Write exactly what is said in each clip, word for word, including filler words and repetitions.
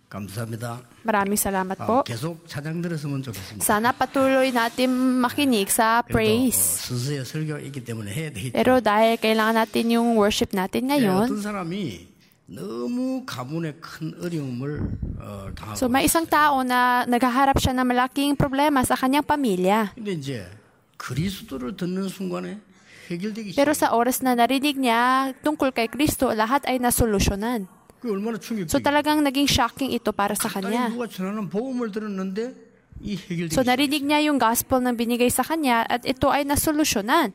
감사합니다. Maraming salamat 아, po. 계속 찬양 들었으면 좋겠습니다. Sana patuloy natin makinig sa 그래도 어, praise. 순서의 설교가 있기 때문에 해야 되겠죠. Pero dahil kailangan natin yung worship natin 네, ngayon, 어떤 사람이 너무 가문의 큰 어려움을 어, 당하고 so may isang tao na naghaharap siya ng malaking problema sa kanyang pamilya. 근데 이제 그리스도를 듣는 순간에 해결되기 Pero 시작해요. sa oras na narinig niya tungkol kay Kristo, lahat ay nasolusyonan. 그게 얼마나 So 충격적이에요. talagang naging shocking ito para sa 간단히 kanya. 누가 전하는 복음을 들었는데 이 해결되기 So 시작해요. narinig niya yung gospel na binigay sa kanya at ito ay nasolusyonan.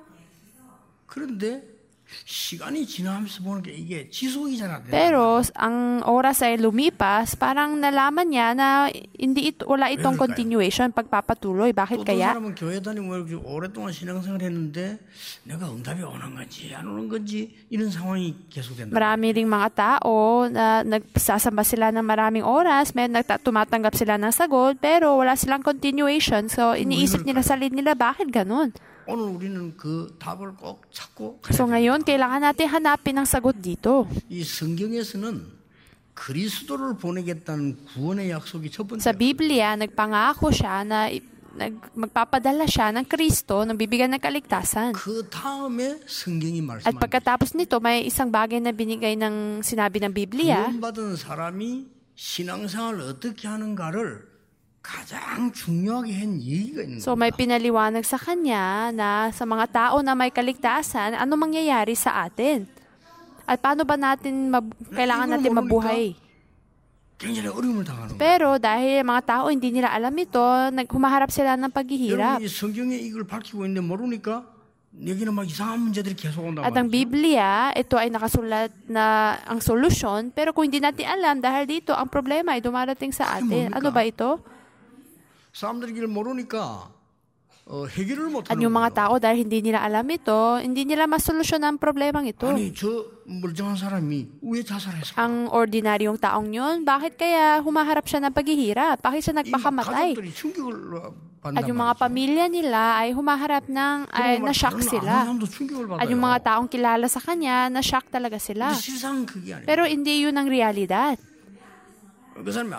그런데 시간이 지나면서 보는 게 이게 지속이 잘 안 돼요. Pero ang oras ay lumipas, parang nalaman niya na hindi ito, wala itong continuation, pagpapatuloy. Bakit 또 어떤 kaya? 사람은 교회 다니고 이렇게 오랫동안 신앙생활 했는데 내가 응답이 오는 건지 안 오는 건지 이런 상황이 계속된다. Marami ring mga tao na nagsasamba sila ng maraming oras, may nagta- tumatanggap sila ng sagot, pero wala silang continuation. So, iniisip nila sa sarili nila, bakit ganun? 오늘 우리는 그 답을 꼭 찾고 가야 So, 돼요. ngayon, kailangan natin hanapin ang sagot dito. 이 성경에서는 그리스도를 보내겠다는 구원의 약속이 첫 번째. Sa Biblia, nagpangako siya na i- nag, magpapadala siya ng Kristo na bibigyan ng kaligtasan. 그 다음에 성경이 At 말씀합니다. pagkatapos nito, may isang bagay na binigay ng sinabi ng Biblia. 구원받은 사람이 신앙생활을 어떻게 하는가를 가장 중요하게 한 얘기가 있는 So may 겁니다. pinaliwanag sa kanya na sa mga tao na may kaligtasan, ano mangyayari sa atin? At paano ba natin mab- kailangan natin mabuhay? 굉장히 어려움을 당하는 거예요. Pero dahil mga tao hindi nila alam ito, naghumaharap sila ng paghihirap. 여러분이 성경에 이걸 밝히고 있는데 모르니까 여기는 막 이상한 문제들이 계속 온단 At ang 말이죠. Biblia, ito ay nakasulat na ang solusyon, pero kung hindi natin alam, dahil dito, ang problema ay dumarating sa atin. Ano ba ito? 사람들이 이걸 모르니까 어, 해결을 At 못하는 yung mga 거예요. tao, dahil hindi nila alam ito, hindi nila masolusyon ang problemang ito. 아니 저 멀쩡한 사람이 왜 자살했을까? Ang ordinaryong taong yun, bakit kaya humaharap siya ng paghihirap? Bakit siya 이 nagpakamatay? 가족들이 충격을 받는단 At yung mga 말이죠. pamilya nila ay humaharap ng, ay 그리고 막 na-shock 다른 아는 sila. 사람도 충격을 At yung 받아요. mga taong kilala sa kanya, na-shock talaga sila. 근데 실상 그게 아니에요. Pero hindi yun ang realidad. 그 사람이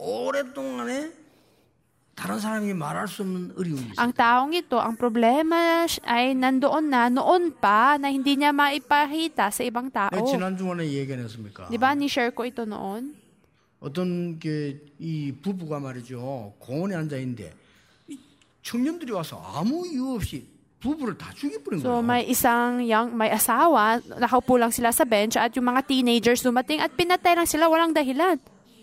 오랫동안에 다른 사람이 말할 수 없는 어려움이 있어요. Ang taong ito, ang problema ay nandoon na, noon pa, na hindi niya maipahita sa ibang tao. 내가 지난 주간에 얘기 안 했습니까? Di ba, ni-share ko ito noon? 어떤 게 이 부부가 말이죠. 공원에 앉아 있는데 이 청년들이 와서 아무 이유 없이 부부를 다 죽여버린 So, 거예요. may isang young, may asawa, nakaupo lang sila sa bench, at yung mga teenagers dumating, at pinatay lang sila, walang dahilan.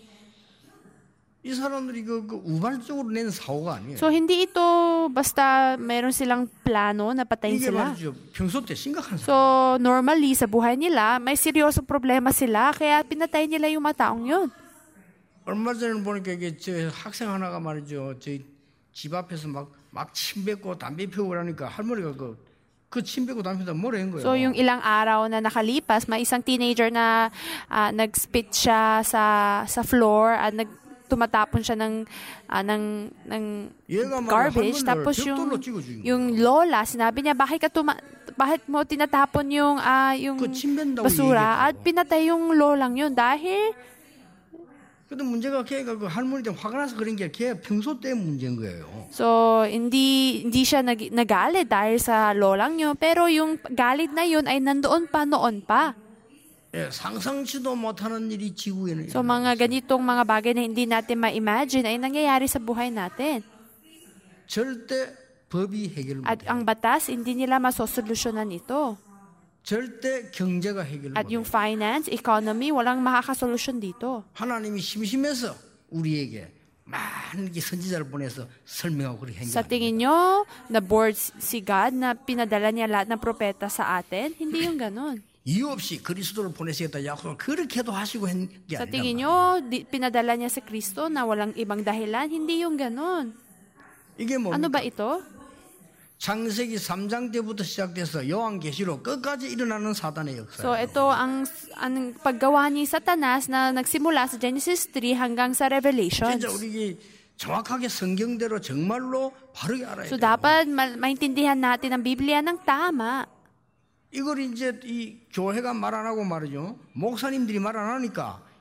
이 사람들이 그, 그 우발적으로 낸 사고가 아니에요. So, hindi ito basta meron silang plano na patayin 이게 sila. 말이죠. 평소 때 심각한 사고. So, normally, sa buhay nila, may seryosong problema sila, kaya pinatay nila yung mga taong yun. 얼마 전에 보니까 이게 저 학생 하나가 말이죠. 저희 집 앞에서 막 막 침 뱉고 담배 피우고 그러니까 할머니가 그 그 침 뱉고 담배 피우다 뭐라 한 거예요. So, yung ilang araw na nakalipas, may isang teenager na ah, nag-spit siya sa sa floor at nag tumatapon siya ng ah, ng ng 얘가 말이야, garbage. 할머니를 Tapos 벽돌로 yung 찍어 죽인 거예요. yung lola, sinabi niya, bakit ka tuma bakit mo tinatapon yung ah yung 그 침 뱉는다고 basura at 얘기했다고. pinatay yung lolang yun dahil 근데 문제가 걔가 그 할머니 때문에 화가 나서 그런 게 걔 평소 때 문제인 거예요. so hindi hindi siya nag, nagalit dahil sa lolang yun, pero yung galit na yun ay nandoon pa noon pa. 예, 상상치도 못하는 일이 지구에는 So mga ganitong mga bagay na hindi natin ma-imagine ay nangyayari sa buhay natin. 절대 법이 해결 At 못해요. ang batas, hindi nila masosolusyonan ito. 절대 경제가 해결 At yung 못해요. finance, economy, walang makakasolusyon dito. 하나님이 심심해서 우리에게 많은 게 선지자를 보내서 설명하고 그렇게 한 게 Sa 아니에요. tingin nyo, na bored si God na pinadala niya lahat ng propeta sa atin? Hindi yung ganun. 이유 없이 그리스도를 보내시겠다 약속을 그렇게도 하시고 한 게 Sa tingin 아니란 nyo, di, pinadala niya si Kristo na walang ibang dahilan? Hindi yung ganun. 이게 Ano 뭡니까? ba ito? 창세기 삼 장 때부터 시작돼서 요한계시록 끝까지 일어나는 사단의 So 역사예요. ito ang, ang paggawa ni Satanas na nagsimula sa Genesis three hanggang sa Revelations. 진짜 우리 정확하게 성경대로 정말로 바르게 알아야 So 돼요. dapat ma- maintindihan natin ang Biblia ng tama. 이걸 이제 이 교회가 말 안 하고 말이죠. 목사님들이 말 안 하니까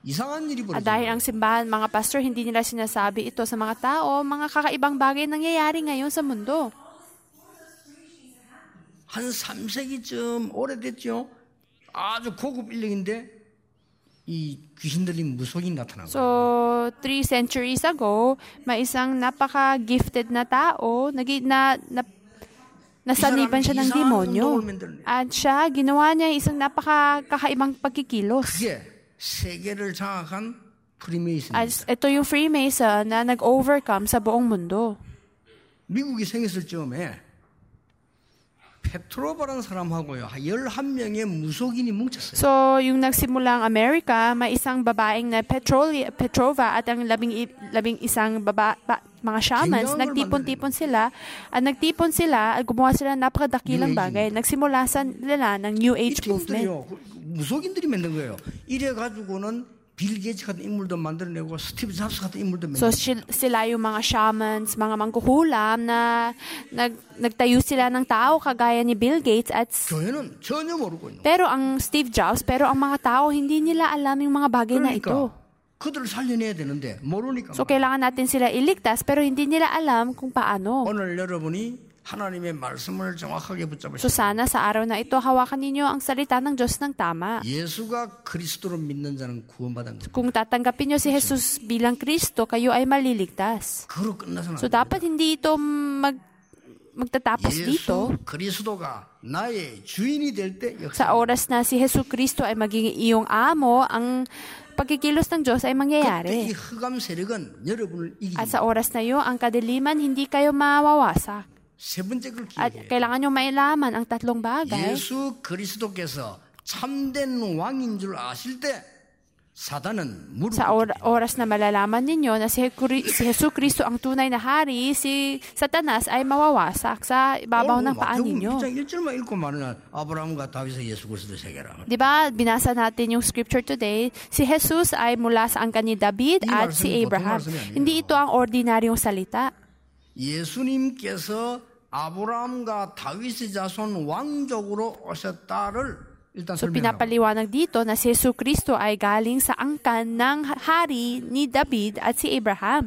이상한 일이 At 벌어지는 dahil 거예요. ang simbahan, mga pastor, hindi nila sinasabi ito sa mga tao, mga kakaibang bagay nangyayari ngayon sa mundo. 한 삼 세기쯤 오래됐죠. 아주 고급 인력인데 이 귀신 들린 무속이 나타난 거예요. So, three centuries ago, may isang napaka-gifted na tao, nagi, na, na, nasaniban siya ng demonyo. At siya, ginawa niya isang napaka-kakaibang pagkikilos. 그게 세계를 장악한 프리메이슨. At ito yung Freemason na nag-overcome sa buong mundo. 미국이 생겼을 즈음에 페트로바라는 사람하고요 열한 명의 무속인이 뭉쳤어요. So, yung nagsimula ang Amerika, may isang babaeng na Petroli, Petrova at ang labing, i- labing isang baba, ba, mga shamans, Ganyang nagtipon-tipon sila, at nagtipon sila, at gumawa sila ng napakadakilang New Age. bagay. Nagsimula sa nila ng New 이 Age movement. 팀들이요 무속인들이 만든 거예요. 이래 가지고는 빌 게이츠 같은 인물도 만들어내고 스티브 잡스 같은 인물도 So, 만들어내고 sil- sila yung mga shamans, mga mangkukulam na nag, nagtayo sila ng tao kagaya ni Bill Gates at 교회는 전혀 모르고 있는 거예요. pero ang Steve Jobs, pero ang mga tao hindi nila alam yung mga bagay na ito. 그러니까 그들을 살려내야 되는데 모르니까 So, kailangan natin sila iligtas, pero hindi nila alam kung paano. 오늘 여러분이 하나님의 말씀을 정확하게 So, 붙잡으시고 sana sa araw na ito, hawakan ninyo ang salita ng Diyos ng tama. 예수가 그리스도로 믿는 자는 구원받은 거예요. Kung tatanggapin nyo si Jesus bilang Kristo, kayo ay maliligtas. 그로 끝나서는 So, 안 돼요. dapat hindi ito mag, magtatapos dito. 예수 그리스도가 나의 주인이 될 때 역사. Sa oras na si Jesus Kristo ay magiging iyong amo, ang pagkikilos ng Diyos ay 그때 이 mangyayari. 흑암 세력은 여러분을 이기는 At sa oras na iyo, ang kadiliman hindi kayo mawawasak. 세 번째 걸 At 기억해요. kailangan nyo mailaman ang tatlong bagay. 예수 그리스도께서 참된 왕인 줄 아실 때 사단은 무릎 Sa or- oras na malalaman ninyo na si, Kuri- si Jesus Kristo ang tunay na hari, si Satanas ay mawawasak sa ibabaw ng paa ninyo. 일 장 일 절만 읽고 말하면 아브라함과 다윗의 예수 그리스도 세계라. Di ba, binasa natin yung scripture today, si Jesus ay mula sa angkan ni David 이 at si 말씀이 Abraham. 보통 말씀이 아니에요. Hindi ito ang ordinaryong salita. 예수님께서 아브라함과 다윗의 자손 왕족으로 오셨다를 일단 So, 설명하고 pinapaliwanag dito na si Jesus Kristo ay galing sa angkan ng hari ni David at si Abraham.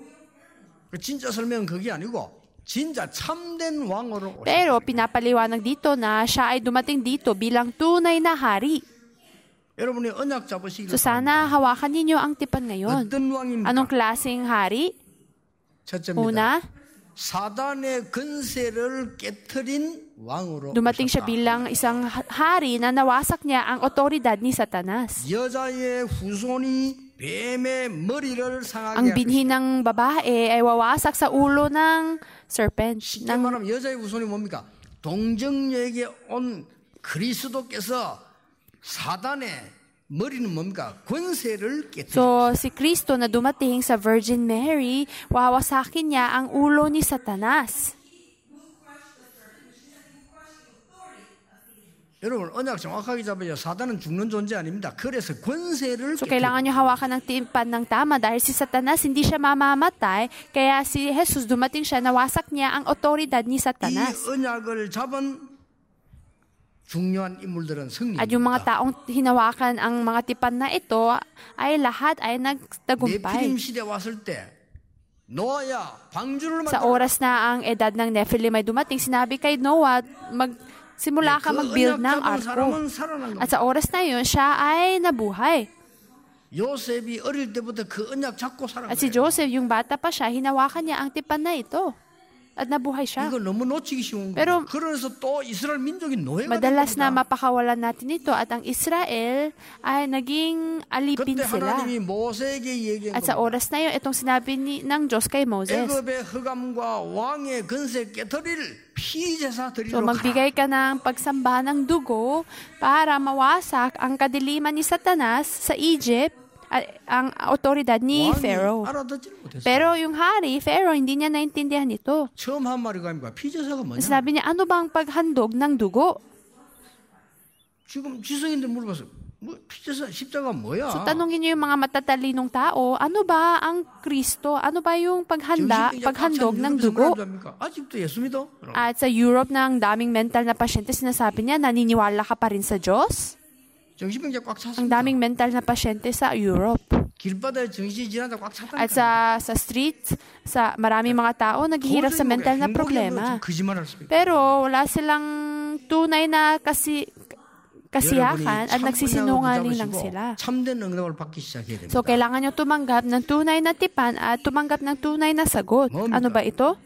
진짜 설명은 그게 아니고 진짜 참된 왕으로 오셨다. Pero pinapaliwanag dito na siya ay dumating dito bilang tunay na hari. 여러분이 언약 잡으시길 So, sana hawakan ninyo ang tipan ngayon. 어떤 왕입니까? Anong klaseng hari? 첫째입니다. Una, 사단의 근세를 깨트린 왕으로 dumating siya 오셨다. bilang isang ha- hari na nawasak niya ang otoridad ni Satanas. 여자의 후손이 뱀의 머리를 상하게 Ang 하셨다. binhi ng babae ay wawasak sa ulo ng serpent. 쉽게 Ng, 말하면 여자의 후손이 뭡니까? 동정녀에게 온 그리스도께서 사단의 머리는 뭡니까? 권세를 깨뜨려. so, si Kristo na dumating sa Virgin Mary, wawasakin niya ang ulo ni Satanas. 여러분 언약 정확하게 잡아야 사단은 죽는 존재 아닙니다. 그래서 권세를 So, 깨뜨려. kailangan niyo hawakan ng timpan ng tama dahil si Satanas hindi siya mamamatay, kaya si Jesus dumating siya, nawasak niya ang otoridad ni 이 Satanas. 언약을 잡은 중요한 인물들은 At yung mga 승리입니다. taong hinawakan ang mga tipan na ito ay lahat ay 네피림 nagtagumpay. 시대 왔을 때 노아야 방주를 Sa 만들어. oras na ang edad ng Nephilim ay dumating, sinabi kay Noah, magsimula ka 그 mag-build 언약 ng 잡은 arko. 사람은 살아난 At 겁니다. sa oras na yun, siya ay nabuhay. 요셉이 어릴 때부터 그 언약 잡고 살아간 At si 거예요. Joseph, yung bata pa siya, hinawakan niya ang tipan na ito. At nabuhay siya. 이거 너무 놓치기 쉬운 Pero- 거예요. 그래서 또 이스라엘 민족이 노예가 된 Madalas na 겁니다. mapakawalan natin ito at ang Israel ay naging alipin 그때 sila. 하나님이 모세에게 얘기한 At sa 겁니다. oras na yun, itong sinabi ni, ng Diyos kay Moses. 애굽의 흑암과 왕의 근세 깨뜨릴 피제사 드리러 So 가라. magbigay ka ng pagsamba ng dugo para mawasak ang kadiliman ni Satanas sa Egypt at ang otoridad ni 왕이 Pharaoh. 알아듣지를 못했어요. Pero yung hari, Pharaoh, hindi niya naintindihan ito. 처음 한 말이 뭡니까? 피제사가 뭐냐? Sabi niya, ano ba ang paghandog ng dugo? 지금 지성인들 물어봤어요. 뭐 피제사 십자가 뭐야? So tanungin niyo yung mga matatalinong tao, ano ba ang Kristo? Ano ba yung paghanda, 정신병자 paghandog 꽉찬 ng 유럽에서 dugo? 뭐라고 합니까? 아직도 예수 믿어? 그럼. At sa Europe ng daming mental na pasyente, sinasabi niya, naniniwala ka pa rin sa Diyos? 정신병자 꽉 Ang 찼습니다. daming mental na pasyente sa Europe. 길바다에 정신이 지나다 꽉 찼다니까. At sa sa streets, sa maraming mga tao naghihirap sa mental na problema. 거짓말할 수 있고. Pero wala silang tunay na kasi kasiyahan at nagsisinungaling lang sila. 참된 응답을 받기 시작해야 됩니다. So, kailangan nyo tumanggap ng tunay na tipan at tumanggap ng tunay na sagot. Ano ba ito?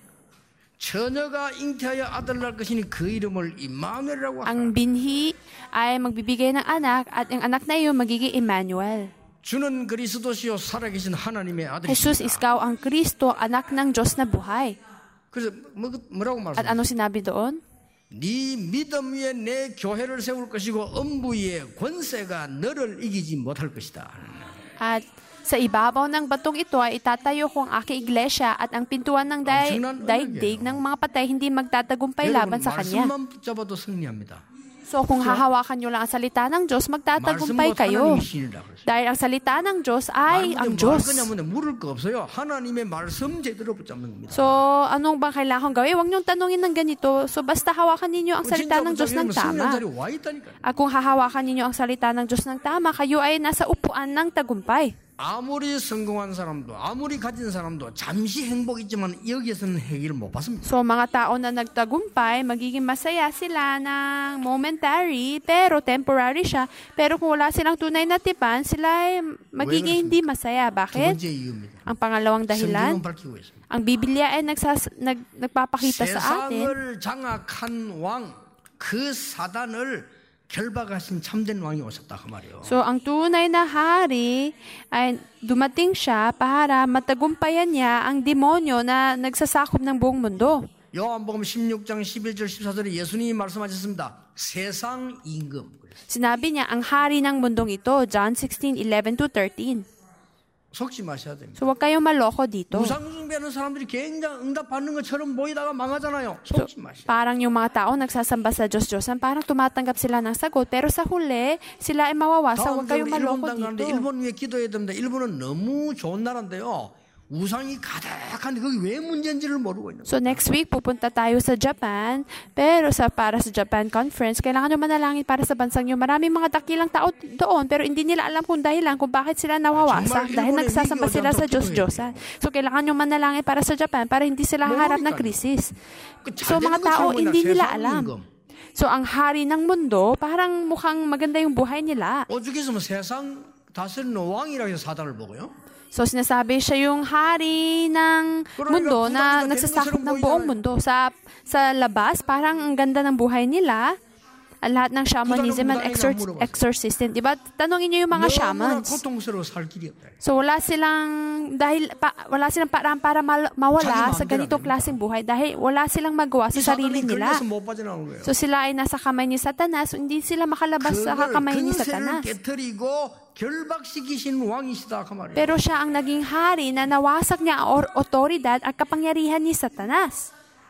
처녀가 잉태하여 아들 낳을 것이니 그 이름을 임마누엘이라고 하라. Ang binhi ay magbibigay ng anak at ang anak na iyon magiging Emmanuel. 주는 그리스도시요 살아계신 하나님의 Jesus, 아들이십니다. ikaw ang Kristo, anak ng Diyos na buhay. 그래서 뭐, 뭐라고 At 말씀하세요? ano sinabi doon? 네 믿음 위에 내 교회를 세울 것이고 음부 위에 권세가 너를 이기지 못할 것이다. At sa ibabaw ng batong ito ay itatayo ko ang aking iglesia at ang pintuan ng day- daigdig ng mga patay hindi magtatagumpay laban sa Kanya. 말씀만 붙잡아도 승리합니다. So kung hahawakan nyo lang ang salita ng Diyos, magtatagumpay kayo. Dahil ang salita ng Diyos ay ang Diyos. 물을 거 없어요. 하나님의 말씀 제대로 붙잡는 겁니다. So anong bang kailangan gawin? Huwag nyong tanungin ng ganito. So basta hawakan ninyo ang salita ng Diyos ng tama. At kung hahawakan ninyo ang salita ng Diyos ng tama, kayo ay nasa upuan ng tagumpay. 아무리 성공한 사람도 아무리 가진 사람도 잠시 행복이지만 여기에서는 해결을 못 받습니다. So mga tao na nagtagumpay, magiging masaya sila ng momentary, pero temporary siya. Pero kung wala silang tunay na tipan, sila ay magiging hindi masaya. 두 Bakit? 번째 이유입니다. Ang pangalawang dahilan, 성경은 밝히고 있습니다. ang Biblia ay nagsas, nag, nagpapakita sa atin. 세상을 장악한 왕, 그 사단을 결박하신 참된 왕이 오셨다 그 말이에요. So ang tunay na hari ay dumating siya para matagumpayan niya ang demonyo na nagsasakop ng buong mundo. 요한복음 십육 장 십일 절 십사 절에 예수님이 말씀하셨습니다. 세상 임금. Sinabi niya ang hari ng mundong ito, John sixteen eleven to thirteen. 속지 마셔야 됩니다. So huwag kayong maloko dito. 우상숭배하는 사람들이 굉장히 응답받는 것처럼 보이다가 망하잖아요. So, 속지 마셔. parang yung mga tao nagsasamba sa Diyos-Diyosan, parang tumatanggap sila ng sagot, pero sa huli, sila ay mawawasa. Huwag kayong maloko 일본 dito. 일본 위에 기도해야 됩니다. 일본은 너무 좋은 나라인데요. 우상이 가득한데 거기 왜 문제인지를 모르고 있는 거예요. So next week, pupunta tayo sa Japan, pero sa para sa Japan Conference, kailangan nyo manalangin para sa bansang nyo. Maraming mga dakilang tao doon, pero hindi nila alam kung dahilan kung bakit sila nawawasa, dahil nagsasamba sila sa Diyos-Diyosan. So kailangan nyo manalangin para sa Japan, para hindi sila harap ng krisis. So mga tao, hindi nila alam. So ang hari ng mundo, parang mukhang maganda yung buhay nila. 오죽해서 세상 다스리는 왕이라고 해서 사단을 보고요. So sinasabi siya yung hari ng mundo na nagsasakop ng buong mundo. Sa sa labas, parang ang ganda ng buhay nila. Ang lahat ng shamanism and exor- exorcism. Diba? Tanongin niyo yung mga shamans. So wala silang, dahil, pa, wala silang parang para mal, mawala sa ganitong klaseng buhay dahil wala silang magawa sa sarili nila. So sila ay nasa kamay ni Satanas, so hindi sila makalabas sa kamay ni Satanas. 결박시키신 왕이시다 그 말이에요. Pero siya ang naging hari na nawasak niya ang otoridad at kapangyarihan ni Satanas.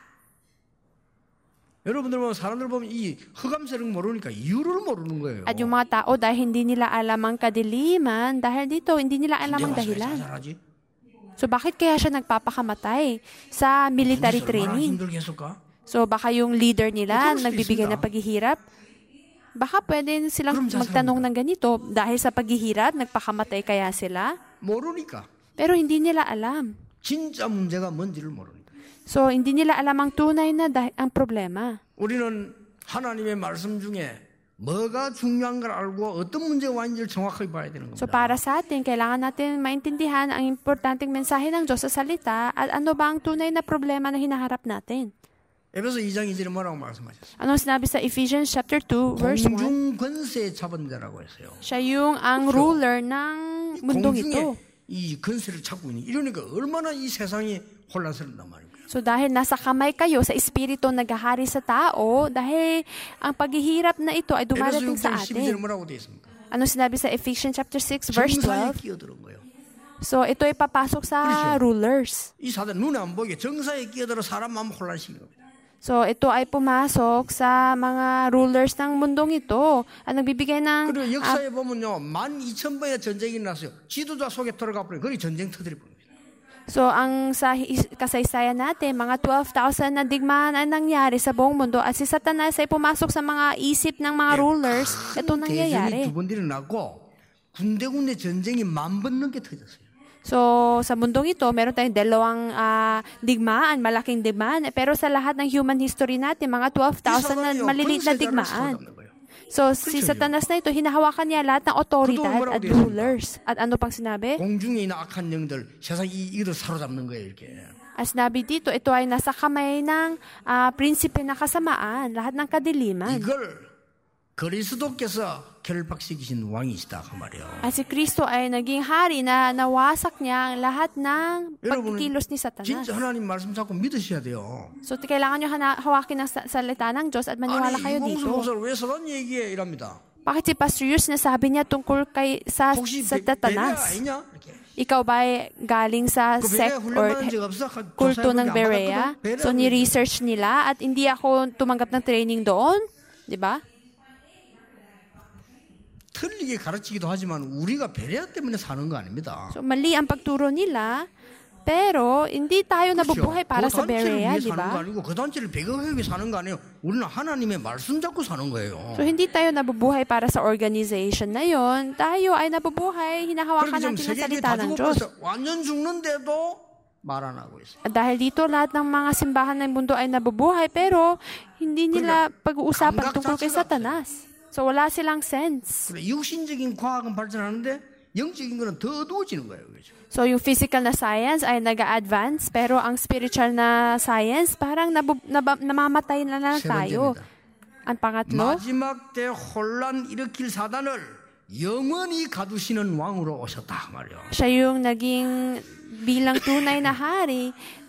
여러분들 보면 사람들 보면 이 흑암세력 모르니까 이유를 모르는 거예요. At yung mga tao dahil hindi nila alam ang kadiliman, dahil dito hindi nila alam ang dahilan. So bakit kaya siya nagpapakamatay sa military training? So baka yung leader nila nagbibigay ng paghihirap. Baka pwede silang magtanong ng ganito, dahil sa paghihirap, nagpakamatay kaya sila? 모르니까. Pero hindi nila alam. 진짜 문제가 뭔지를 모르니까. So, hindi nila alam ang tunay na dah- ang problema. 우리는 하나님의 말씀 중에 뭐가 중요한 걸 알고 어떤 문제가 왔는지를 정확하게 봐야 되는 겁니다. So, para sa atin, kailangan natin maintindihan ang importanteng mensahe ng Diyos sa salita at ano ba ang tunay na problema na hinaharap natin. 에베소 이 장 이 절에 뭐라고 말씀하셨어요? Anong sinabi sa Ephesians chapter two, verse one? 공중 권세 잡은 자라고 했어요. Siya yung ang ruler ng mundong ito. 이 권세를 찾고 있는 이러니까 얼마나 이 세상이 혼란스럽단 말입니까? So dahil nasa kamay kayo sa espiritu naghahari sa tao, dahil ang paghihirap na ito ay dumarating sa 에베소 육 장 십이 절 atin. 뭐라고 되어 있습니까? Ano sinabi sa Ephesians chapter six, verse 정사에 twelve? 끼어드는 거예요. So ito ay papasok sa rulers. 이 사단 눈에 안 보이게 정사에 끼어들어 사람 마음 혼란시키는 겁니다. So ito ay pumasok sa mga rulers ng mundong ito at nagbibigay ng 그리고 역사에 보면요, 만 이천 번의 전쟁이 났어요. 지도자 속에 들어가 버리면 거기 전쟁 터뜨려 버립니다. So, ang sa his- kasaysayan natin, mga twelve thousand na digmaan ang nangyari sa buong mundo at si Satanas ay pumasok sa mga isip ng mga rulers. Ito 대전이 nangyayari. 두 번 일어났고 군데군데 전쟁이 만 번 넘게 터졌어요. So, sa mundong ito, meron tayong dalawang ah, digmaan, malaking digmaan. Pero sa lahat ng human history natin, mga twelve thousand na maliliit na digmaan. So, si Satanas na ito, hinahawakan niya lahat ng otoridad at rulers. At ano pang sinabi? 공중에 있는 악한 영들 세상 이 이들 사로잡는 거예요, 이렇게. As sinabi dito, ito ay nasa kamay ng ah, prinsipe na kasamaan, lahat ng kadiliman. 이걸 그리스도께서 결박시키신 왕이시다 그 말이에요. At si Kristo ay naging hari na nawasak niya ang lahat ng pagkikilos ni Satanas. 진짜 하나님 말씀 자꾸 믿으셔야 돼요. So, kailangan nyo hana- hawakin ang sa- salita ng Diyos at maniwala kayo 아니 dito. 이공수 목사를 왜 서론 얘기해 이랍니다. Bakit si Pastor Yus nasabi niya tungkol kay sa, 혹시 sa 배- 배가 Satanas? 아니냐? 이렇게. Ikaw ba ay galing sa 그 sect 배가 or 훈련받은 적 없어? 가- kulto 교사해보기 ng 안 Berea? 받았거든? 배를 So, ni-research nila at hindi ako tumanggap ng training doon. Di ba? 틀리게 가르치기도 하지만 우리가 베레아 때문에 사는 거 아닙니다. So, mali ang pagturo nila, pero hindi tayo nabubuhay para 그 sa 단체를 Berea, 위해 di 사는 거 ba? 아니고 그 단체를 배경하기 위해 사는 거 아니에요. 우리는 하나님의 말씀 잡고 사는 거예요. So, hindi tayo nabubuhay para sa organization na yon. Tayo ay nabubuhay, hinahawakan 그렇게 지금 natin ang 세계에 salita 다 ng 죽고 Diyos. 있어. 완전 죽는데도 말 안 하고 있어. At dahil dito, lahat ng mga simbahan ng mundo ay nabubuhay, pero hindi nila pag-uusapan tungkol kay Satanas. So, wala silang sense. 그래, 육신적인 과학은 발전하는데 영적인 거는 더 어두워지는 거예요. 그렇죠? So, yung physical na science ay nag-advance, pero ang spiritual na science, parang nabu- nab- namamatay na lang 세 tayo. 번째입니다. Ang pangatlo, 마지막 때 혼란 일으킬 사단을 영원히 가두시는 왕으로 오셨다 말이요. siya yung naging bilang tunay na hari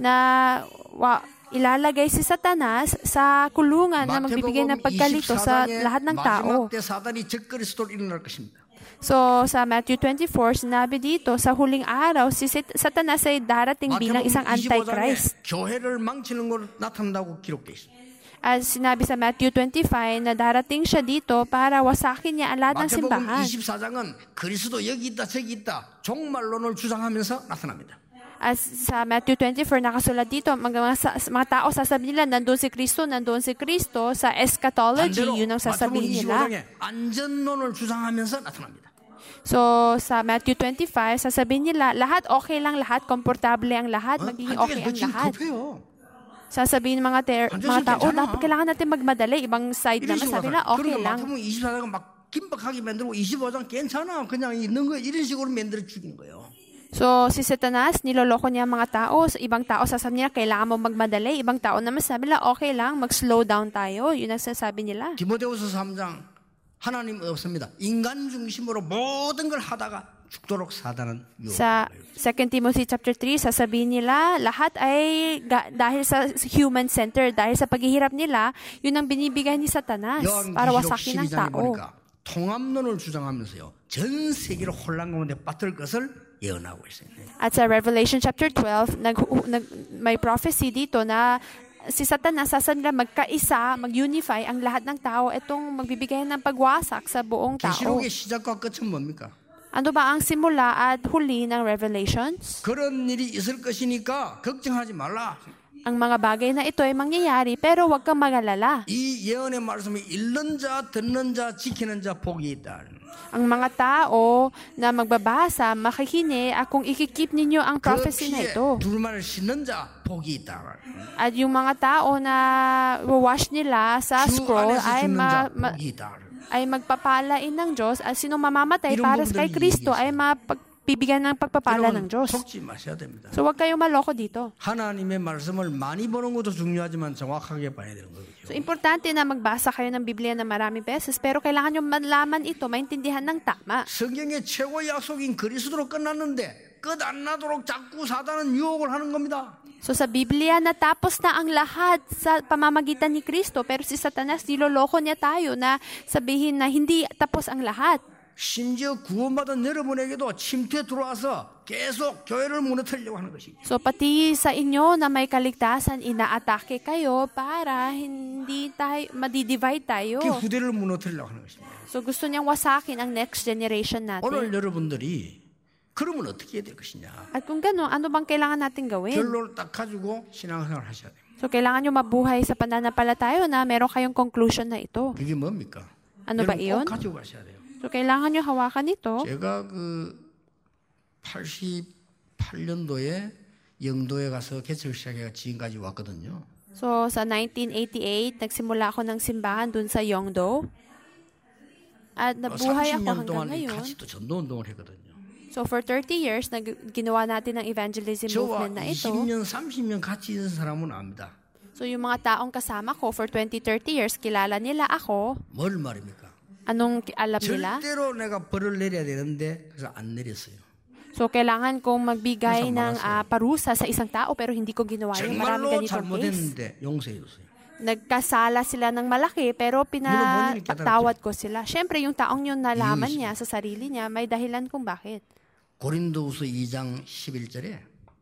na wa, ilalagay si Satanas sa kulungan na magbibigay ng pagkalito sa lahat ng tao. 마지막 때 사단이 적그리스도로 일어날 것입니다. So, sa Matthew twenty-four, sinabi dito, sa huling araw, si Satanas ay darating bilang isang antichrist. 교회를 망치는 걸로 나타난다고 기록되어 있습니다. At sinabi sa Matthew twenty-five na darating siya dito para wasakin niya ang lahat ng 마태복음 simbahan. 이십사 장은 그리스도 여기 있다 저기 있다 종말론을 주장하면서 나타납니다. As sa Matthew twenty-four, nakasulat dito, mga, mga, mga tao sasabihin nila, nandun si Kristo, nandun si Kristo, sa eschatology, yun ang sasabihin nila. 마태복음 이십오 장에 안전론을 주장하면서 나타납니다. So, sa Matthew twenty-five, sasabihin nila, lahat okay lang lahat, komportable ang lahat, magiging okay ang lahat. 급해요. Sasabihin ng mga, ter- mga tao, dapat kailangan natin magmadali. Ibang side naman, sabi na, okay lang. 마태복음 이십사 장은 막 긴박하게 만들고 이십오 장 괜찮아 그냥 있는 거 이런 식으로 만들어 죽이는 거예요. So, si Satanas, niloloko niya ang mga tao. So, ibang tao sasabi niya, kailangan mo magmadali. Ibang tao naman sabi nila, okay lang, mag-slow down tayo. Yun ang sasabi nila. 디모데후서 삼 장 하나님 없습니다. 인간 중심으로 모든 걸 하다가 죽도록 사단은 유혹. Sa Second Timothy chapter three, sasabihin nila, lahat ay ga- dahil sa human center, dahil sa paghihirap nila, yun ang binibigay ni Satanas para wasakin ang 십이 장에 tao. 보니까 통합론을 주장하면서요. 전 세계를 혼란 가운데 빠뜨릴 것을 예언하고 있어요. At sa Revelation chapter twelve, nag, nag, may prophecy dito na si Satanas sasabihin nila magkaisa, mag-unify ang lahat ng tao, itong magbibigay ng pagwasak sa buong tao. 계시록의 시작과 끝은 뭡니까? Ano ba ang simula at huli ng Revelations? 그런 일이 있을 것이니까 걱정하지 말라. Ang mga bagay na ito ay mangyayari, pero huwag kang mag-alala. 이 예언의 말씀이 읽는 자, 듣는 자, 지키는 자 복이 있다. Ang mga tao na magbabasa, makikinig, at kung ikikip ninyo ang 그 prophecy na 피에 ito. 두루마리를 씻는 자 복이 있다. At yung mga tao na wash nila sa 주 scroll 안에서 ay, 죽는 ma, 자 ma, 복이 있다. ay magpapalain ng Diyos at sino mamamatay 이런 para 부분들을 kay Kristo ay mapagbibigyan ng pagpapala ng 여러분 Diyos. 속지 마셔야 됩니다. So huwag kayong maloko dito. 하나님의 말씀을 많이 보는 것도 중요하지만 정확하게 봐야 되는 거죠. So importante na magbasa kayo ng Biblia na maraming beses, pero kailangan nyo malaman ito, maintindihan ng tama. 성경의 최고 약속인 그리스도로 끝났는데 끝 안 나도록 자꾸 사단은 유혹을 하는 겁니다. So sa Biblia, natapos na ang lahat sa pamamagitan ni Kristo, pero si Satanas, niloloko niya tayo na sabihin na hindi tapos ang lahat. 심지어 구원받은 여러분에게도 침투에 들어와서 계속 교회를 무너뜨리려고 하는 것입니다. So pati sa inyo na may kaligtasan, inaatake kayo para hindi tayo, madidivide tayo. 그 후대를 무너뜨리려고 하는 것입니다. So gusto niyang wasakin ang next generation natin. 오늘 여러분들이 그러면 어떻게 해야 될 것이냐? At kung gano'n, ano bang kailangan natin gawin? 결론을 딱 가지고 신앙생활 하셔야 돼요. So, kailangan nyo mabuhay sa pananampalataya na meron kayong conclusion na ito. 그게 뭡니까? Ano ba 여러분 꼭 iyon? 가지고 가셔야 돼요. So, kailangan nyo hawakan ito. 제가 그 팔십팔 년도에 영도에 가서 개척 시작해가 지금까지 왔거든요. So, sa nineteen eighty-eight, nagsimula ako ng simbahan dun sa Yeongdo. At nabuhay ako 삼십 년 hanggang 동안 ngayon. 같이 또 전도 운동을 했거든요. So, for thirty years, nag, ginawa natin ang evangelism 저와 movement na ito. 이십 년, 삼십 년 같이 있는 사람은 압니다. So, yung mga taong kasama ko for twenty, thirty years, kilala nila ako. 뭘 말입니까? Anong ki- alam nila? 절대로 내가 벌을 내려야 되는데 그래서 안 내렸어요. So, kailangan kong magbigay Masama ng kasi. ah, parusa sa isang tao pero hindi ko ginawa yun. Maraming 정말로 ganitong case. 잘못했는데 용서해 줬어요. Nagkasala sila ng malaki pero pinatawad ko sila. Siyempre, yung taong yun nalaman 이유지. niya sa sarili niya, may dahilan kung bakit. 고린도후서 이 장 십일 절에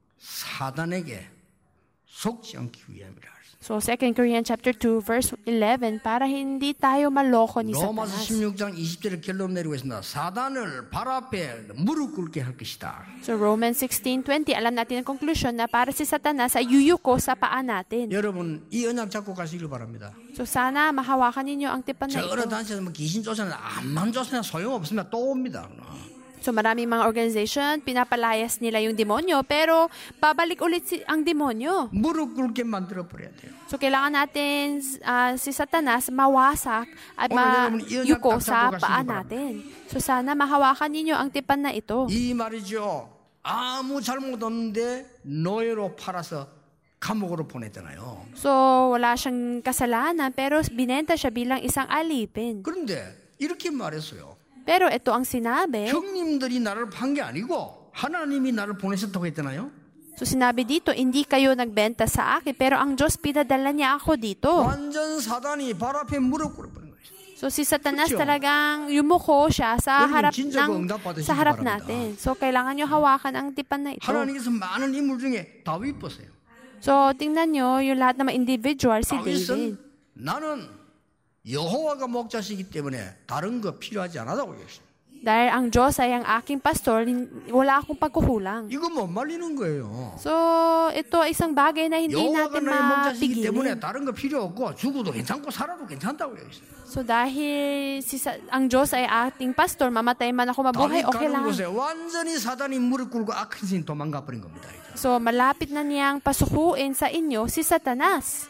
사단에게 속지 않기 위함이라. So, Second Corinthians chapter two, verse eleven, para hindi tayo maloko ni 로마서 Satanas. 십육 장 이십 절에 결론 내리고 있습니다. 사단을 발 앞에 무릎 꿇게 할 것이다. So, Romans sixteen twenty, alam natin ang conclusion na para si Satanas ay yuyuko sa paa natin. 여러분 이 언약 잡고 가시길 바랍니다. So, sana mahawakan ninyo ang tipan na 저 어느 ito. 단체에서 뭐 귀신 쫓아내는 암만 쫓아내는 소용없습니다. 또 옵니다. So, maraming mga organization, pinapalayas nila yung demonyo, pero babalik ulit si, ang demonyo. 무릎 꿇게 만들어 버려야 돼요. So, kailangan natin ah, si Satanas mawasak at 오늘 여러분 이 언약 mayuko 딱 sa 잡고 가시기 paa 바랍니다. natin. So, sana mahawakan ninyo ang tipan na ito. 이 말이죠. 아무 잘못 없는데 노예로 팔아서 감옥으로 보냈잖아요. So, wala siyang kasalanan, pero binenta siya bilang isang alipin. 그런데 이렇게 말했어요. Pero ito ang sinabi. 형님들이 나를 판 게 아니고 하나님이 나를 보내셨다고 했잖아요. So, sinabi dito, hindi kayo nagbenta sa akin, pero ang Diyos pinadala niya ako dito. 완전 사단이 발 앞에 무릎 꿇어버린 거예요. So, si Satanas 그렇죠? talagang yumuko siya sa 여러분, harap 진짜 그 ng 응답받으시기 sa harap 바랍니다. natin. So, kailangan nyo hawakan ang tipan na ito. 하나님께서 많은 인물 중에 다윗 보세요. So, tingnan nyo yung lahat ng mga individual, si David. 다윗은 나는 여호와가 목자시기 때문에 다른 거 필요하지 않다고 얘기했어요. Dahil ang Diyos ay ang aking pastor, wala akong pagkukulang. 이거 못 말리는 거예요. So, ito isang bagay na hindi 여호와가 natin 나의 목자시기 때문에 mapigilin. 다른 거 필요 없고 죽어도 괜찮고 살아도 괜찮다고 얘기했어요. So, dahil si Sa- ang Diyos ay ating pastor, mamatay man ako mabuhay, 다윗 okay 가는 lang. 곳에 완전히 사단이 무릎 꿇고 악한 신이 도망가 버린 겁니다. So, malapit na niyang pasukuin sa inyo si Satanas.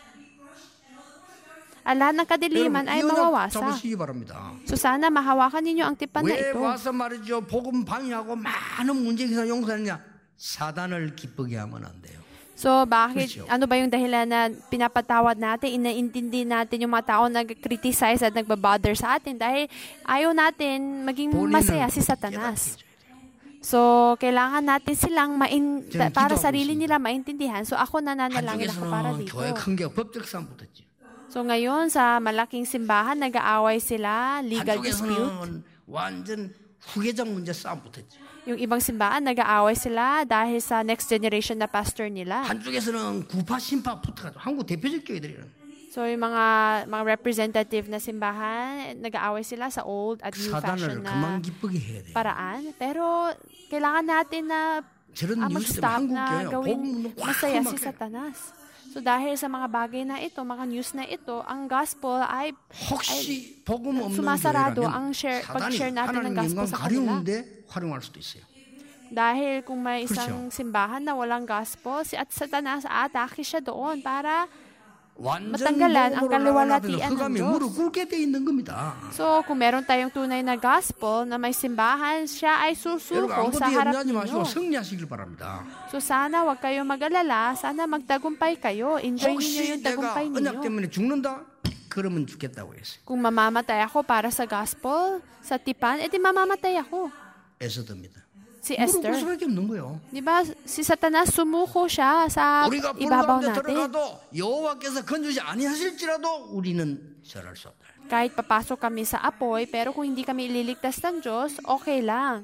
Ang lahat ng kadiliman ay 여러분, 이 언약 mawawasak. 잡으시기 바랍니다. So, sana mahawakan ninyo ang tipan na 왜 ito. 와서 말이죠 복음 방해하고 많은 문제에서 용서하느냐? 사단을 기쁘게 하면 안 돼요. So, bakit, 그렇죠. ano ba yung dahilan na pinapatawad natin, inaintindi natin yung mga tao nag-criticize at nagbabother sa atin dahil ayaw natin maging masaya si Satanas. So, kailangan natin silang main, 저는 para 기도하고 sarili 있습니다. nila maintindihan. So, ako nananalangin ako para 한쪽에서는 dito. 교회 큰 게 법적 싸움 붙었지. So, ngayon, sa malaking simbahan, nag-aaway sila, legal dispute. 한쪽에서는 완전 후계자 문제 싸움 붙었지. Yung ibang simbahan, nag-aaway sila dahil sa next generation na pastor nila. 한쪽에서는 구파 신파 붙어가지고 한국 대표적 교회들이는 So, yung mga mga representative na simbahan, nag-aaway sila sa old at new fashion 사단을 na 그만 기쁘게 해야 돼요. paraan. Pero, kailangan natin na 저런 ah, 뉴스 때문에 mag-stop 한국 na 교회는 gawin 복음 masaya si 확 Satanas. So, dahil sa mga bagay na ito, mga news na ito, ang gospel ay 혹시 복음 없는 sumasarado 교회라면 ang share, 사단이 pag-share natin ng 하나님 gospel 영광 sa kanila. 가려운데 활용할 수도 있어요. Dahil kung may 그렇죠. isang simbahan na walang gospel, si at Satanas aatake siya doon para 완전 matanggalan ang 복음으로 kaluwalhatian 나가면 ng 흑암에 Diyos. 무릎 꿇게 돼 있는 겁니다. So, kung meron tayong tunay na gospel na may simbahan, siya ay 여러분 susuko 아무것도 sa harap 염려하지 마시고 ninyo. 승리하시길 바랍니다. So, sana wag kayong mag-alala. Sana magtagumpay kayo. Enjoy ninyo 혹시 yung 내가 tagumpay 언약 ninyo. 때문에 죽는다? 그러면 죽겠다고 했어요. Kung mamamatay ako para sa gospel, sa tipan, edi mamamatay ako. 에서드입니다. Si 무릎 Esther. 꿇을 수밖에 없는 거예요. Di ba, si Satanas sumuko siya sa 우리가 불 ibabaw 가운데 natin. 들어가도 여호와께서 건주지 아니하실지라도 우리는 절할 수 없다. Kahit papasok kami sa apoy, pero kung hindi kami ililigtas ng Diyos, okay lang.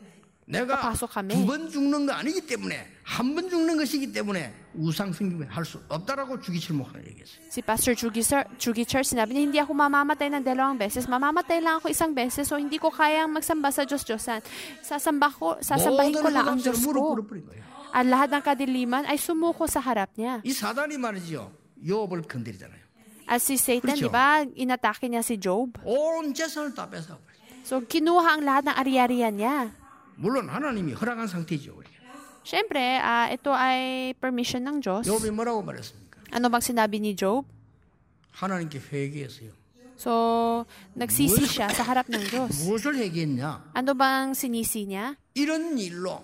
내가 papasok kami. 두 번 죽는 거 아니기 때문에 한 번 죽는 것이기 때문에 우상 생김을 할 수 없다라고 주기철 목사가 얘기했어요. Si Pastor Jugi, Sir, Jugi Church, sinabi niya, hindi ako mamamatay ng dalawang beses. Mamamatay lang ako isang beses, so hindi ko kayang magsamba sa Diyos-Diyosan. Sasamba ko, sasambahin ko lang ang Diyos ko. At lahat ng kadiliman ay sumuko sa harap niya. 이 사단이 말이죠. 욥을 건드리잖아요. At si Satan, 그렇죠. di ba, inatake niya si Job. 온 재산을 다 뺏어버렸어요. So, kinuha ang lahat ng ari-arian niya. 물론 하나님이 허락한 상태죠. 우리가. Siyempre, ah, ito ay permission ng Diyos. 욥이 뭐라고 말했습니까? Ano bang sinabi ni Job? 하나님께 회개했어요. So, nagsisi siya sa harap ng Diyos. 무엇을 회개했냐? Ano bang sinisi niya? 이런 일로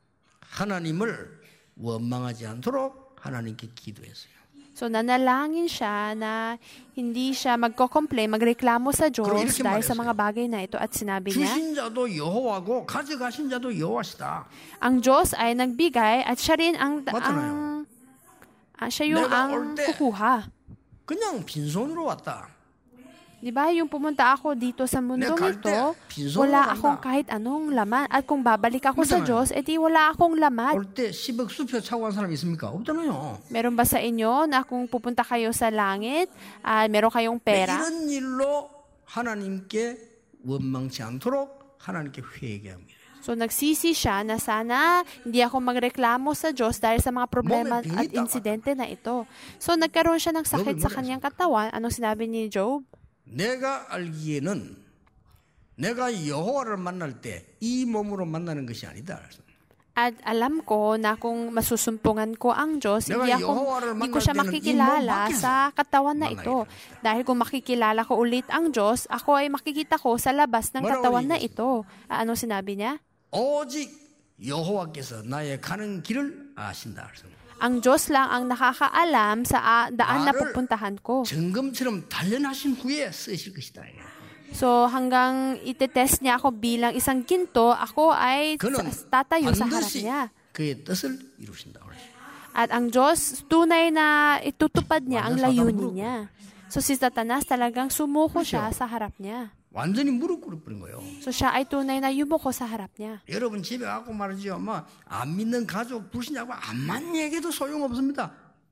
하나님을 원망하지 않도록 하나님께 기도했어요. So, nanalangin siya na hindi siya magko-complain, magreklamo sa Diyos 이렇게 dahil sa 말했어요. mga bagay na ito. At sinabi niya, 주신 자도 여호와고 가져가신 자도 여호와시다. ang Diyos ay nagbigay at siya rin ang, ang 맞잖아요. ah, siya yung 내가 ang 올 때- kukuha. 그냥 빈손으로 왔다. Di ba, yung pumunta ako dito sa mundong 갈 ito, 때 빈손으로 wala 간다. akong kahit anong laman. At kung babalik ako sa 맞잖아요. Diyos, edi wala akong laman. 올 때 십억 수표 차고 한 사람 있습니까? 없잖아요. Meron ba sa inyo na kung pupunta kayo sa langit, ah, meron kayong 네, pera? 이런 일로 하나님께 원망치 않도록 하나님께 회개합니다. So nagsisi siya na sana hindi ako magreklamo sa Diyos dahil sa mga problema Moment, at pinita ka. insidente na ito. So nagkaroon siya ng sakit Job, sa kanyang katawan. Anong sinabi ni Job? 내가 알기에는 내가 여호와를 만날 때 이 몸으로 만나는 것이 아니다. At alam ko na kung masusumpungan ko ang Diyos, hindi, 내가 ako, 여호와를 hindi ko 만날 siya 때는 이 makikilala 몸 밖에서 sa katawan na 만나야 ito. Dahil kung makikilala ko ulit ang Diyos, ako ay makikita ko sa labas ng 뭐라고 katawan na 얘기했어요? ito. Ah, ano sinabi niya? 오직 여호와께서 나의 가는 길을 아신다. Ang Diyos lang ang nakakaalam sa ah, daan na 나를 pupuntahan ko. 정금처럼 단련하신 후에 쓰실 것이다. So hanggang itetest niya ako bilang isang ginto, ako ay 그는 sa- tatayo sa harap 반드시 niya. 그의 뜻을 이루신다. At ang Diyos, tunay na itutupad niya ang 완전 layunin 사단으로. niya. So si Satanas talagang sumuko siya 그렇죠. sa harap niya. 완전히 무릎 꿇어버린 거예요. So siya ay tunay na yumuko sa harap niya. 여러분 집에 가고 말이죠. 뭐안 믿는 가족 불신자고 암만 얘기해도 소용없습니다.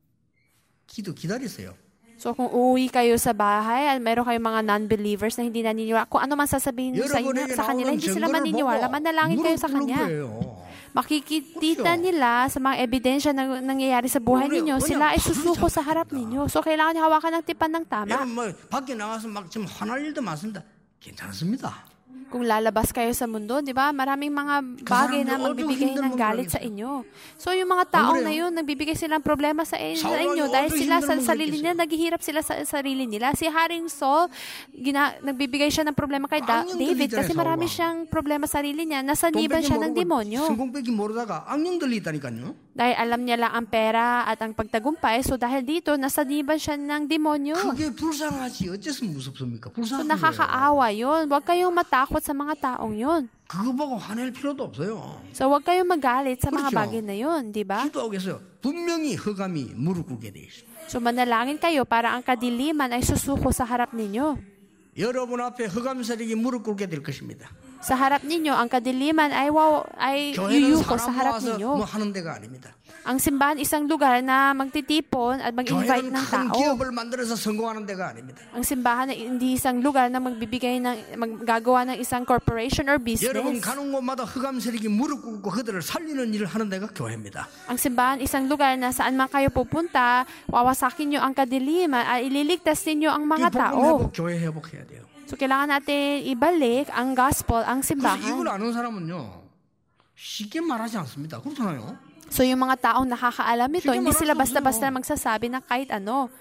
기도 기다리세요. So kung uuwi kayo sa bahay at meron kayong mga non-believers na hindi naniniwala, kung ano man sasabihin niyo sa, inyo, 여러분에게 sa kanila, 나오는 hindi sila 증거를 maniniwala, 보고 manalangin kayo 무릎 sa 꿇는 Kanya. 거예요. Makikita 그렇죠. nila sa mga ebidensya na nangyayari sa buhay 그래, ninyo, 그냥 sila ay 바로 susuko sa 잡힙니다. harap ninyo. So kailangan niyo hawakan ng tipan ng tama. 여러분 뭐 밖에 나가서 막 지금 화날 일도 많습니다. 괜찮습니다. Kung lalabas kayo sa mundo, di ba? Maraming mga bagay na 사람들 magbibigay 어디서 ng 힘든 galit 걸 sa inyo. So yung mga tao 그래요? na yun, nagbibigay silang problema sa, sa 사울이 inyo dahil 어디서 sila 힘든 sa 걸 sarili nila, naghihirap sila sa sarili nila. Si Haring Saul, gina, nagbibigay siya ng problema kay da- 악령들이 David 있잖아요, kasi marami 사울과. siyang problema sa sarili niya. 돈 Nasaniban 뺏기 siya ng 모르고 demonyo. 성공 뺏기 모르다가 악령들이 있다니까요. Dahil alam niya lang ang pera at ang pagtagumpay. So dahil dito, nasaniban siya ng demonyo. 그게 불쌍하지 어째서 무섭습니까? So 불쌍한 거예요. nakakaawa yun. Huwag kayong matakot sa mga taong yun. 그거 보고 화낼 필요도 없어요. So huwag kayong magalit sa mga 그렇죠. bagay na yun, di ba? 기도하겠어요. 분명히 흑암이 무릎 꿇게 돼 있습니다. So manalangin kayo para ang kadiliman ay susuko sa harap ninyo. 여러분 앞에 흑암 세력이 무릎 꿇게 될 것입니다. Sa harap ninyo, ang kadiliman ay wow, ay 교회는 yuyuko sa 사람 harap 모아서 ninyo. 뭐 하는 데가 아닙니다. Ang simbahan isang lugar na magtitipon at mag-invite 교회는 ng 큰 tao. 기업을 만들어서 성공하는 데가 아닙니다. Ang simbahan ay hindi isang lugar na magbibigay ng maggagawa ng isang corporation or 여러분 business. 가는 곳마다 흑암 세력이 무릎 꿇고 그들을 살리는 일을 하는 데가 교회입니다. Ang simbahan isang lugar na saan man kayo pupunta, wawasakin nyo ang kadiliman at ililigtas ninyo ang 이 mga 복음 tao. 회복, 교회 회복해야 돼요. So kailangan natin ibalik ang gospel, ang 그래서 simbahan. 이걸 아는 사람은요 쉽게 말하지 않습니다. 그렇잖아요. So yung mga taong nakakaalam ito, Sige, hindi sila marami basta-basta sa'yo. magsasabi ng kahit ano.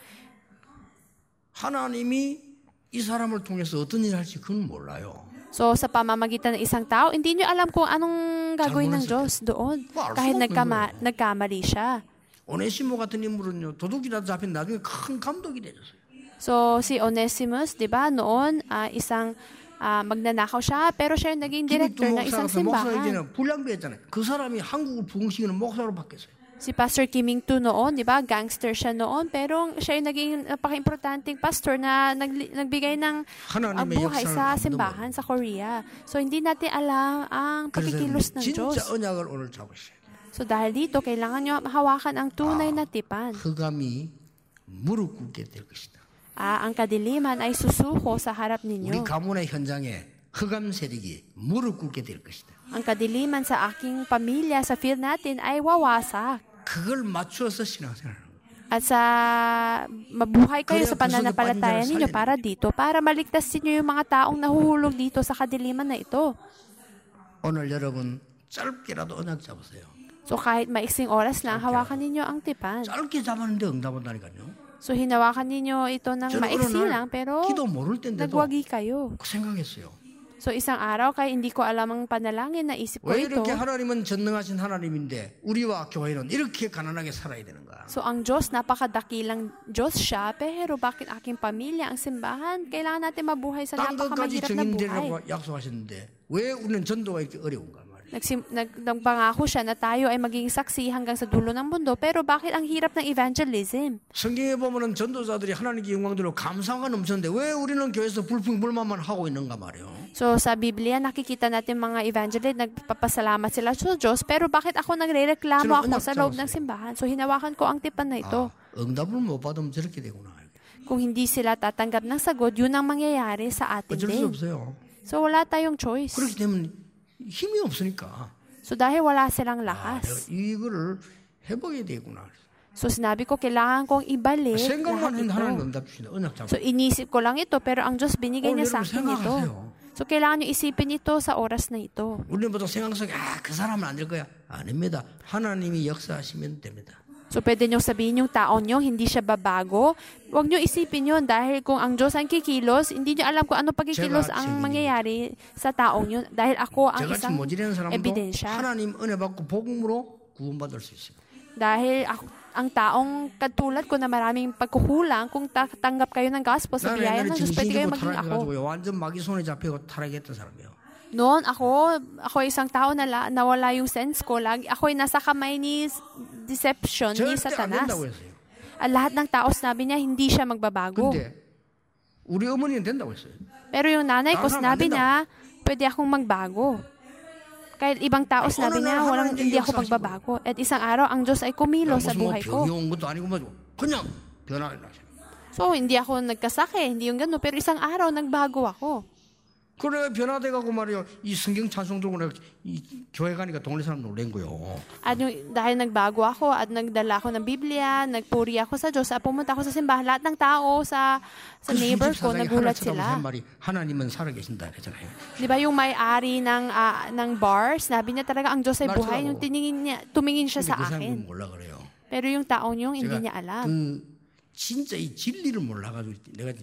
하나님이 이 사람을 통해서 어떤 일을 할지 그건 몰라요. So sa pamamagitan ng isang tao, hindi nyo alam kung anong gagawin ng 잘못했을 Diyos doon. 뭐 알 Kahit 수가 없는 nagkama, 거예요. nagkamali siya. 오네시모 같은 인물은요 도둑이라도 잡힌 나중에 큰 감독이 되었어요. So si Onesimus, di ba, noon ah, isang ah, magnanakaw siya, pero siya yung naging 디미트 director ng 목사 isang 같은 목사 simbahan. 이제는 불량배였잖아요. 그 사람이 한국을 부흥시키는 목사로 바뀌었어요. Si Pastor Kiming Tu noon, di ba? Gangster siya noon. Pero siya yung naging napaka-importanting pastor na nag, nagbigay ng uh, buhay sa simbahan sa Korea. So, hindi natin alam ang pagkikilos ng Diyos. So, dahil dito, kailangan nyo hawakan ang tunay na tipan. Ah, ang kadiliman ay susuko sa harap ninyo. Ang kadiliman sa aking pamilya, sa field natin, ay wawasak. 그걸 맞추어서 신앙생활. At sa mabuhay kayo sa pananampalataya ninyo para dito, para maligtas niyo yung mga taong nahuhulog dito sa kadiliman na ito. 오늘 여러분 짧게라도 언약 잡으세요. So kahit maiksing oras lang, hawakan ninyo ang tipan. 짧게 잡았는데 응답한다니까요. So hinawakan ninyo ito ng maiksi lang, pero nagwagi kayo. 생각했어요. So isang araw, kaya hindi ko alam ang panalangin, naisip ko 왜 ito. 이렇게 하나님은 전능하신 하나님인데 우리와 교회는 이렇게 가난하게 살아야 되는가? So ang Diyos, napakadakilang Diyos siya, pero bakit aking pamilya, ang simbahan, kailangan natin mabuhay sa napakamahirap na buhay. 약속하셨는데 왜 우리는 전도가 이렇게 어려운가? Nagsim, nag, nagpangako siya na tayo ay maging saksi hanggang sa dulo ng mundo. Pero bakit ang hirap ng evangelism? 성경에 보면은 전도자들이 하나님께 영광들로 감사가 넘쳤는데 왜 우리는 교회에서 불평불만만 하고 있는가 말이에요. So sa Biblia nakikita natin mga evangelist nagpapasalamat sila sa Diyos, pero bakit ako nagrereklamo ako sa loob ng simbahan? So hinawakan ko ang tipan na ito. 아, 응답을 못 받으면 저렇게 되구나. Kung hindi sila tatanggap ng sagot, yun ang mangyayari sa atin 어쩔 din. 수 없어요. So wala tayong choice. 그렇기 때문에 힘이 없으니까. So dahil wala silang 아, lakas. 이거를 해봐야 되구나. So sinabi ko, kailangan kong ibalik 생각만 lahat 했는데 하나님 ito. 응답 주시네. 언약 잡아. So inisip ko lang ito, pero ang Diyos binigay 어, niya sa 여러분 akin ito. 생각하세요. So kailangan nyo isipin ito sa oras na ito. 우리는 보통 생각 속에 아, 그 사람은 안 될 거야. 아닙니다. 하나님이 역사하시면 됩니다. So pwede nyo sabihin yung taon nyo, hindi siya babago. Huwag nyo isipin yun dahil kung ang Diyos ang kikilos, hindi nyo alam kung ano pagkikilos ang mangyayari sa taong yun. Dahil ako ang isang ebidensya. 하나님 은혜 받고 복음으로 구원받을 수 있어요. Dahil ako, ang taong katulad ko na maraming pagkukulang, kung tanggap kayo ng gospel sa biyaya ng Diyos, pwede kayo maging ako. 완전 마귀 손에 잡히고 타락했던 사람이에요. Noon ako, ako isang tao na la, nawala yung sense ko. Lagi, ako ay nasa kamay ni deception, ni Satanas. At lahat ng tao sinabi niya, hindi siya magbabago. 근데 우리 어머니는 된다고 했어요. Pero yung nanay ko, sinabi niya, pwede akong magbago. Kahit ibang tao sinabi niya, walang, hindi ako magbabago. At isang araw, ang Diyos ay kumilo sa buhay ko. So, hindi ako nagkasakit, hindi yung gano'n. Pero isang araw, nagbago ako. 그래 변화돼가고 말이요. 이 성경 찬송 들고 내가 이 교회 가니까 동네 사람 놀란 거요. At yung, dahil nagbago ako at nagdala ako ng Biblia, nagpuri ako sa Diyos, at pumunta ako sa simbahan, lahat ng tao sa sa neighbor ko nagulat sila. 하나님은 살아계신다 그랬잖아요. Di ba yung may-ari ng uh, ng bar, sinabi niya talaga ang Diyos ay buhay, yung tiningin niya, tumingin siya sa akin. Pero yung taong yung hindi niya alam. 그 진짜 이 진리를 몰라가지고 내가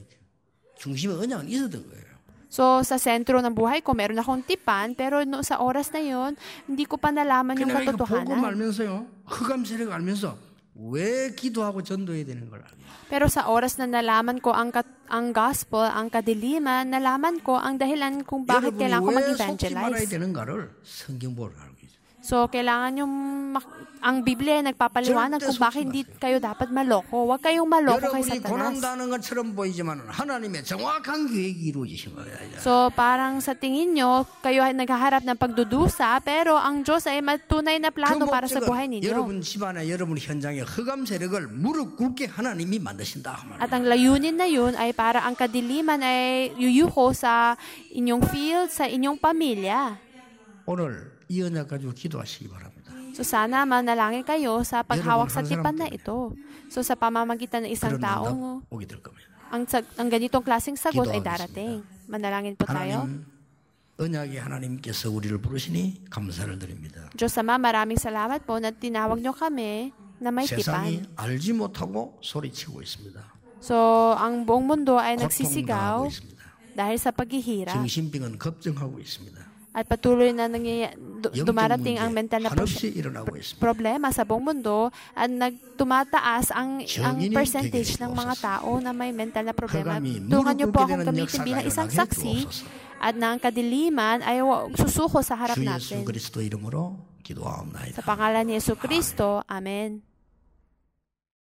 중심에 언약은 있었던 거예요. So, sa sentro ng buhay ko, meron akong tipan, pero no, sa oras na yon, hindi ko pa nalaman yung katotohanan. 복음 알면서요, 흑암 세력 알면서 왜 기도하고 전도해야 되는 걸 알아요. Pero sa oras na nalaman ko ang, ang gospel, ang kadiliman, nalaman ko ang dahilan kung bakit kailangan ko mag-evangelize. 여러분이 왜 속지 말아야 되는가를 성경 보러 알고 있어요. So, kailangan yung, ang Biblia ay nagpapaliwanag kung bakit hindi kayo dapat maloko. Huwag kayong maloko kay 여러분이 Satanas. 고난당하는 것처럼 보이지만 하나님의 정확한 계획이 이루어지신 거예요. So, parang sa tingin nyo, kayo ay naghaharap ng pagdudusa, pero ang Diyos ay matunay na plano para sa buhay ninyo. 여러분 집안에, 여러분 현장에 흑암 세력을 무릎 꿇게 하나님이 만드신다. At ang layunin na yun ay para ang kadiliman ay yuyuko sa inyong field, sa inyong pamilya. 오늘 이 언약 가지고 기도하시기 바랍니다. So sana manalangin kayo sa paghawak sa tipan na ito. So sa pamamagitan ng isang taong ang, ang ganitong klaseng sagot ay darating. Manalangin po tayo. 언약의 하나님께서 우리를 부르시니 감사를 드립니다. Diyos Ama, maraming salamat po na tinawag niyo kami na may tipan. 세상이 알지 못하고 소리치고 있습니다. So ang buong mundo ay nagsisigaw dahil sa paghihirap. 정신병은 급증하고 있습니다. At patuloy na nangyay, dumarating ang mental na problema sa buong mundo at nagtumataas ang, ang percentage ng mga tao na may mental na problema. Tulungan niyo po akong gamitin bilang isang saksi at na ang kadiliman ay susuko sa harap natin. 기도하옵나이다. Sa pangalan ni Yesu Kristo, Amen.